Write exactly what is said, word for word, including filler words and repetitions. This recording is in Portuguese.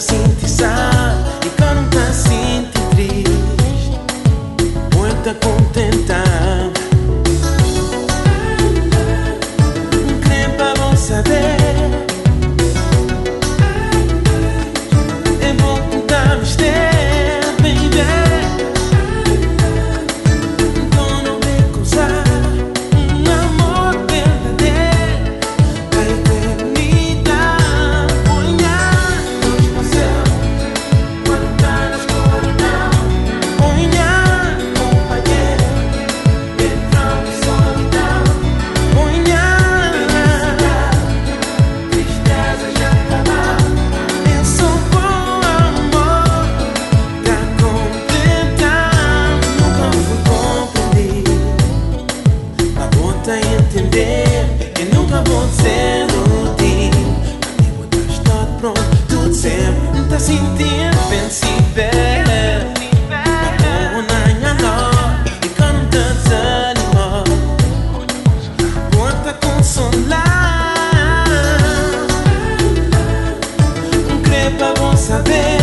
sinto e quando não tá sinto triste, muito contentado. Um creme pra bom saber, é bom contar mistério, baby. Então não recusar um amor verdadeiro pra eternidade. Olhar luz no céu quando tá na escuridão, olhar companheiro entrando em solidão, olhar tristeza já acabar. Eu sou bom amor pra completar. Nunca fui compreendido, mas vou te entender. Eu nunca vou ser iludido. Pra mim vou estar pronto, tudo sempre. Não tá sentindo vencível. Mas vou na nós e quando não tá desanimado, vou te consolar. Um creme pra bom saber.